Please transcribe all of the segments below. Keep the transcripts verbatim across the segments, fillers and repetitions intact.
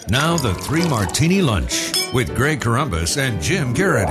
Now the Three Martini Lunch with Greg Corombos and Jim Garrity.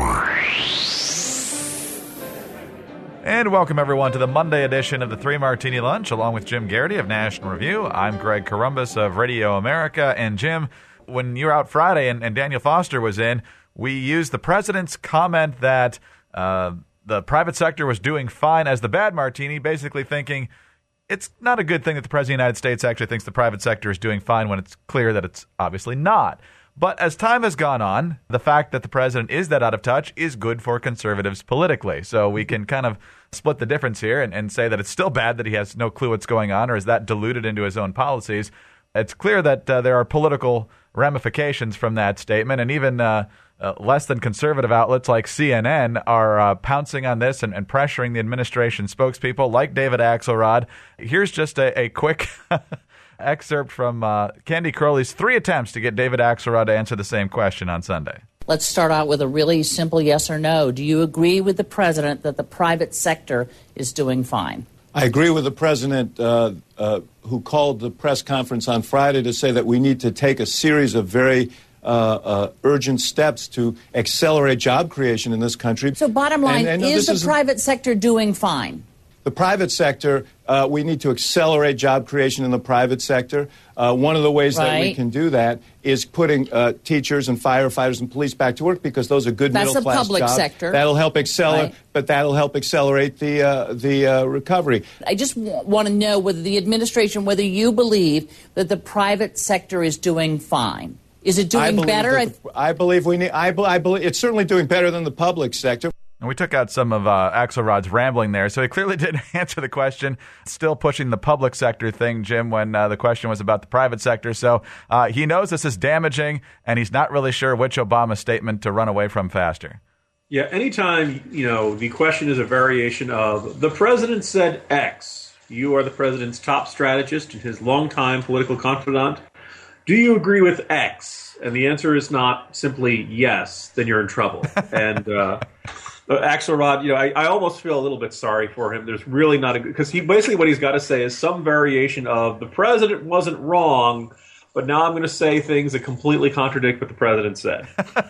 And welcome, everyone, to the Monday edition of the Three Martini Lunch, along with Jim Garrity of National Review. I'm Greg Corombos of Radio America. And, Jim, when you were out Friday and, and Daniel Foster was in, we used the president's comment that uh, the private sector was doing fine as the bad martini, basically thinking it's not a good thing that the President of the United States actually thinks the private sector is doing fine when it's clear that it's obviously not. But as time has gone on, the fact that the president is that out of touch is good for conservatives politically. So we can kind of split the difference here and, and say that it's still bad that he has no clue what's going on, or is that diluted into his own policies. It's clear that uh, there are political ramifications from that statement, and even uh, uh, less than conservative outlets like C N N are uh, pouncing on this and, and pressuring the administration spokespeople like David Axelrod. Here's just a, a quick excerpt from uh, Candy Crowley's three attempts to get David Axelrod to answer the same question on Sunday. Let's start out with a really simple yes or no. Do you agree with the president that the private sector is doing fine? I agree with the president uh, uh, who called the press conference on Friday to say that we need to take a series of very uh, uh, urgent steps to accelerate job creation in this country. So bottom line, and, and is the is private sector doing fine? The private sector, uh, we need to accelerate job creation in the private sector. Uh, one of the ways right. that we can do that is putting uh, teachers and firefighters and police back to work, because those are good That's middle-class jobs. That's the public sector. That'll help accelerate, right. but that'll help accelerate the uh, the uh, recovery. I just w- want to know whether the administration, whether you believe that the private sector is doing fine. Is it doing I better? The, I believe we need. I, I believe it's certainly doing better than the public sector. And we took out some of uh, Axelrod's rambling there, so he clearly didn't answer the question. Still pushing the public sector thing, Jim, when uh, the question was about the private sector. So uh, he knows this is damaging, and he's not really sure which Obama statement to run away from faster. Yeah, anytime, you know, the question is a variation of, the president said X. You are the president's top strategist and his longtime political confidant. Do you agree with X? And the answer is not simply yes, then you're in trouble. and uh Axelrod, you know, I, I almost feel a little bit sorry for him. There's really not a good, because he basically what he's got to say is some variation of the president wasn't wrong, but now I'm going to say things that completely contradict what the president said.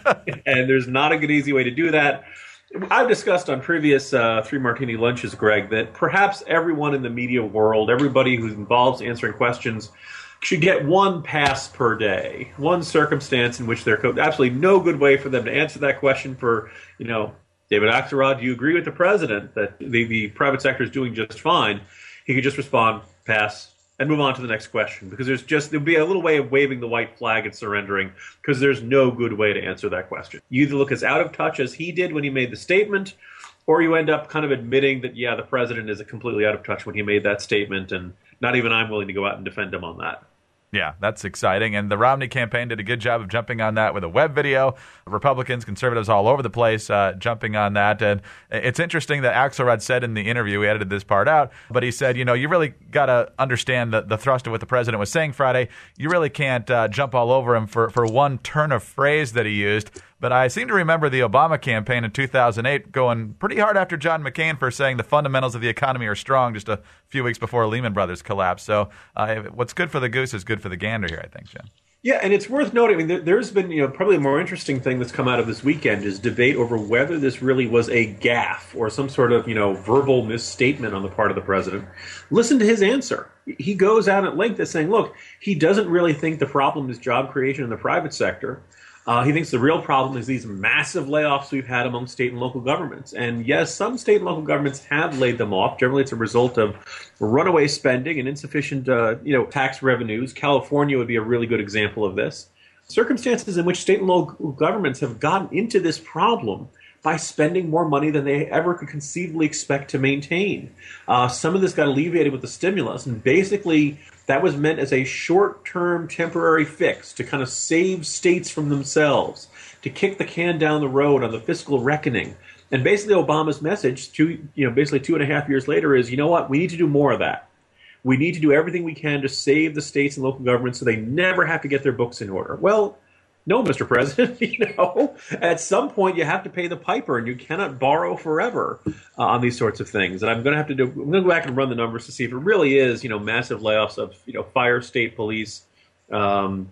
And there's not a good, easy way to do that. I've discussed on previous uh, Three Martini Lunches, Greg, that perhaps everyone in the media world, everybody who's involved answering questions, should get one pass per day, one circumstance in which there's absolutely no good way for them to answer that question for, you know, David Axelrod, do you agree with the president that the, the private sector is doing just fine? He could just respond, pass, and move on to the next question, because there's just there'll be a little way of waving the white flag and surrendering, because there's no good way to answer that question. You either look as out of touch as he did when he made the statement, or you end up kind of admitting that, yeah, the president is completely out of touch when he made that statement, and not even I'm willing to go out and defend him on that. Yeah, that's exciting. And the Romney campaign did a good job of jumping on that with a web video. Republicans, conservatives all over the place uh, jumping on that. And it's interesting that Axelrod said in the interview, we edited this part out, but he said, you know, you really got to understand the, the thrust of what the president was saying Friday. You really can't uh, jump all over him for, for one turn of phrase that he used. But I seem to remember the Obama campaign in two thousand eight going pretty hard after John McCain for saying the fundamentals of the economy are strong just a few weeks before Lehman Brothers collapsed. So uh, what's good for the goose is good for the gander here, I think, Jim. Yeah, and it's worth noting, I mean, there, there's been, you know, probably a more interesting thing that's come out of this weekend is debate over whether this really was a gaffe or some sort of, you know, verbal misstatement on the part of the president. Listen to his answer. He goes out at length as saying, look, he doesn't really think the problem is job creation in the private sector. Uh, he thinks the real problem is these massive layoffs we've had among state and local governments. And yes, some state and local governments have laid them off. Generally, it's a result of runaway spending and insufficient uh, you know, tax revenues. California would be a really good example of this. Circumstances in which state and local governments have gotten into this problem by spending more money than they ever could conceivably expect to maintain. Uh, some of this got alleviated with the stimulus, and basically that was meant as a short-term temporary fix to kind of save states from themselves, to kick the can down the road on the fiscal reckoning. And basically Obama's message, two, you know, basically two and a half years later is, you know what, we need to do more of that. We need to do everything we can to save the states and local governments so they never have to get their books in order. Well, no, Mister President, you know, at some point you have to pay the piper, and you cannot borrow forever uh, on these sorts of things. And I'm going to have to do, I'm going to go back and run the numbers to see if it really is, you know, massive layoffs of, you know, fire, state police, um,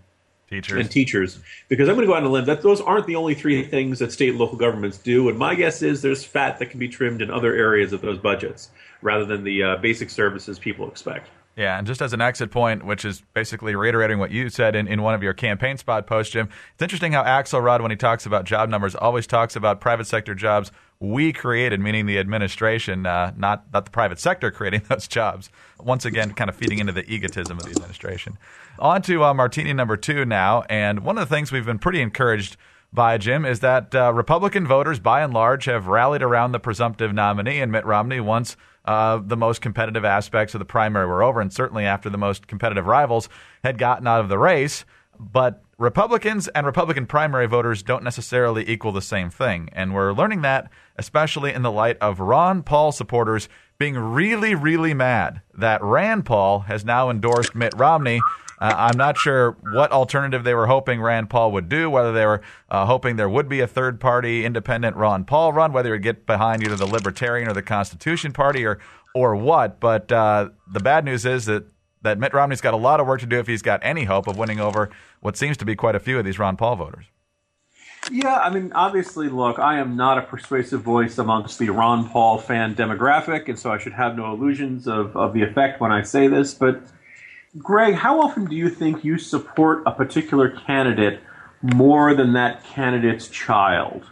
Teachers. And teachers. Because I'm going to go out on a limb. That those aren't the only three things that state and local governments do. And my guess is there's fat that can be trimmed in other areas of those budgets rather than the uh, basic services people expect. Yeah, and just as an exit point, which is basically reiterating what you said in, in one of your campaign spot posts, Jim, it's interesting how Axelrod, when he talks about job numbers, always talks about private sector jobs we created, meaning the administration, uh, not, not the private sector creating those jobs. Once again, kind of feeding into the egotism of the administration. On to uh, Martini number two now, and one of the things we've been pretty encouraged by, Jim, is that uh, Republican voters, by and large, have rallied around the presumptive nominee in Mitt Romney once uh, the most competitive aspects of the primary were over, and certainly after the most competitive rivals had gotten out of the race. But Republicans and Republican primary voters don't necessarily equal the same thing, and we're learning that especially in the light of Ron Paul supporters being really, really mad that Rand Paul has now endorsed Mitt Romney. Uh, I'm not sure what alternative they were hoping Rand Paul would do, whether they were uh, hoping there would be a third-party independent Ron Paul run, whether it would get behind either the Libertarian or the Constitution Party or or what. But uh, the bad news is that, that Mitt Romney's got a lot of work to do if he's got any hope of winning over what seems to be quite a few of these Ron Paul voters. Yeah, I mean, obviously, look, I am not a persuasive voice amongst the Ron Paul fan demographic, and so I should have no illusions of, of the effect when I say this, but Greg, how often do you think you support a particular candidate more than that candidate's child?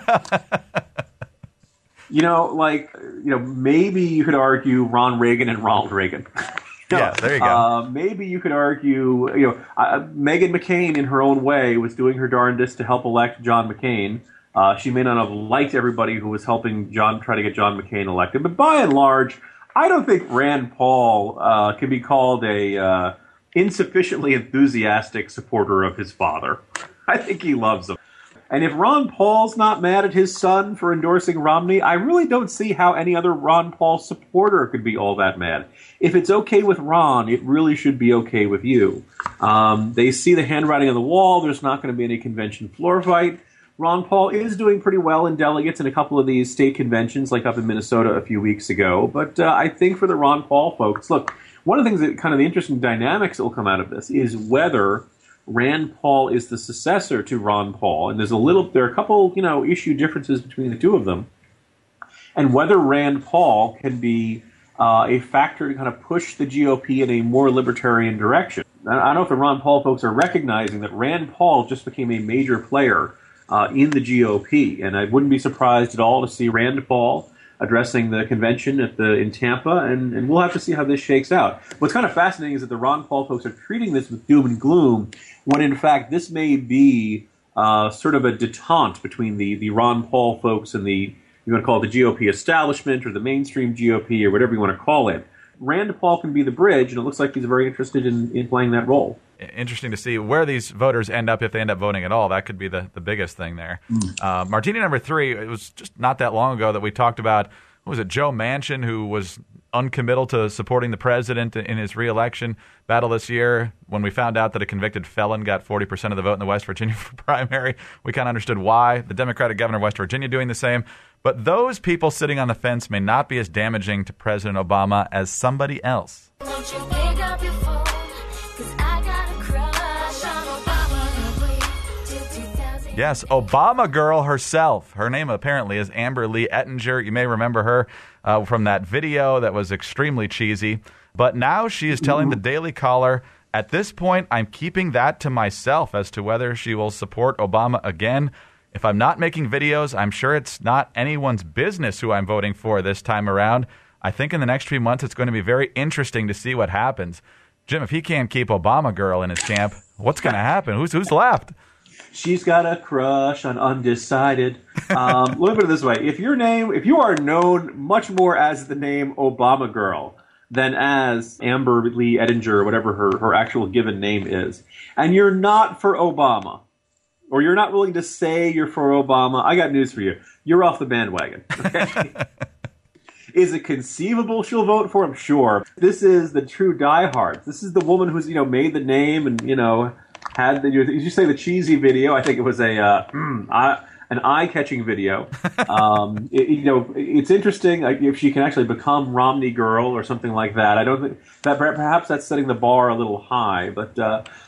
You know, like, you know, maybe you could argue Ron Reagan and Ronald Reagan. Yeah, there you go. Uh, maybe you could argue, you know, uh, Meghan McCain, in her own way, was doing her darndest to help elect John McCain. Uh, she may not have liked everybody who was helping John try to get John McCain elected, but by and large, I don't think Rand Paul uh, can be called a uh, insufficiently enthusiastic supporter of his father. I think he loves him. And if Ron Paul's not mad at his son for endorsing Romney, I really don't see how any other Ron Paul supporter could be all that mad. If it's okay with Ron, it really should be okay with you. Um, they see the handwriting on the wall. There's not going to be any convention floor fight. Ron Paul is doing pretty well in delegates in a couple of these state conventions, like up in Minnesota a few weeks ago. But uh, I think for the Ron Paul folks, look, one of the things that kind of the interesting dynamics that will come out of this is whether Rand Paul is the successor to Ron Paul, and there's a little, there are a couple, you know, issue differences between the two of them, and whether Rand Paul can be uh, a factor to kind of push the G O P in a more libertarian direction. I don't know if the Ron Paul folks are recognizing that Rand Paul just became a major player uh, in the G O P, and I wouldn't be surprised at all to see Rand Paul addressing the convention at the in Tampa, and, and we'll have to see how this shakes out. What's kind of fascinating is that the Ron Paul folks are treating this with doom and gloom, when in fact this may be uh, sort of a detente between the, the Ron Paul folks and the, you want to call it the G O P establishment or the mainstream G O P or whatever you want to call it. Rand Paul can be the bridge, and it looks like he's very interested in, in playing that role. Interesting to see where these voters end up, if they end up voting at all. That could be the, the biggest thing there. Mm. Uh, Martini number three, it was just not that long ago that we talked about, what was it, Joe Manchin, who was uncommittal to supporting the president in his re-election battle this year. When we found out that a convicted felon got forty percent of the vote in the West Virginia primary, we kind of understood why. The Democratic governor of West Virginia doing the same. But those people sitting on the fence may not be as damaging to President Obama as somebody else. Won't you pick up your phone? 'Cause I got a crush on Obama. Till two thousand. Yes, Obama girl herself. Her name apparently is Amber Lee Ettinger. You may remember her uh, from that video that was extremely cheesy. But now she is telling the Daily Caller, at this point, I'm keeping that to myself as to whether she will support Obama again. If I'm not making videos, I'm sure it's not anyone's business who I'm voting for this time around. I think in the next few months, it's going to be very interesting to see what happens. Jim, if he can't keep Obama girl in his camp, what's going to happen? Who's who's left? She's got a crush on undecided. Um, let me put it this way: if your name, if you are known much more as the name Obama girl than as Amber Lee Ettinger, or whatever her, her actual given name is, and you're not for Obama, or you're not willing to say you're for Obama, I got news for you. You're off the bandwagon. Okay? Is it conceivable she'll vote for him? Sure. This is the true diehard. This is the woman who's, you know, made the name and, you know, had the, did you say the cheesy video? I think it was a, uh, I, an eye-catching video. Um, it, you know, it's interesting like, if she can actually become Romney girl or something like that. I don't think that perhaps that's setting the bar a little high, but, uh,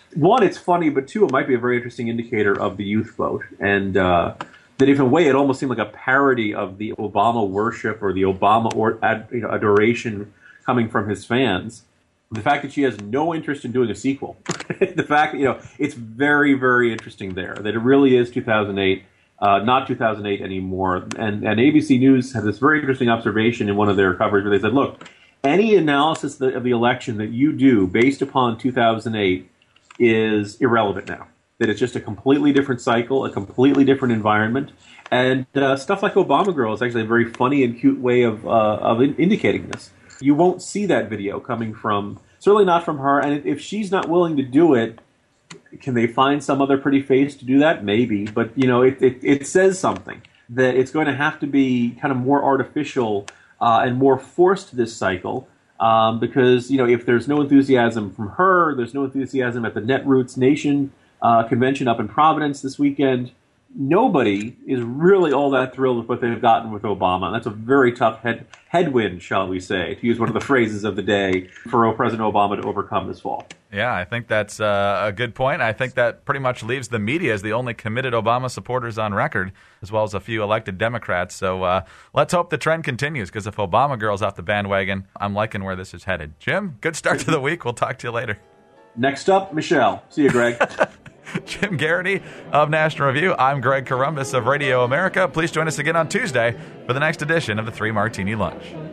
One, it's funny, but two, it might be a very interesting indicator of the youth vote. And uh, that in a way, it almost seemed like a parody of the Obama worship or the Obama or, ad, you know, adoration coming from his fans. The fact that she has no interest in doing a sequel. The fact that, you know, it's very, very interesting there. That it really is two thousand eight, uh, not two thousand eight anymore. And, and A B C News had this very interesting observation in one of their coverage where they said, look, any analysis of the election that you do based upon two thousand eight is irrelevant now. That it's just a completely different cycle, a completely different environment. And uh, stuff like Obama Girl is actually a very funny and cute way of, uh, of in- indicating this. You won't see that video coming from, certainly not from her. And if she's not willing to do it, can they find some other pretty face to do that? Maybe. But, you know, it, it, it says something. That it's going to have to be kind of more artificial uh, and more forced this cycle. Um, because, you know, if there's no enthusiasm from her, there's no enthusiasm at the Netroots Nation uh, convention up in Providence this weekend, nobody is really all that thrilled with what they've gotten with Obama. And that's a very tough head, headwind, shall we say, to use one of the phrases of the day, for President Obama to overcome this fall. Yeah, I think that's uh, a good point. I think that pretty much leaves the media as the only committed Obama supporters on record, as well as a few elected Democrats. So uh, let's hope the trend continues, because if Obama Girl's off the bandwagon, I'm liking where this is headed. Jim, good start to the week. We'll talk to you later. Next up, Michelle. See you, Greg. Jim Garrity of National Review. I'm Greg Corombos of Radio America. Please join us again on Tuesday for the next edition of the Three Martini Lunch.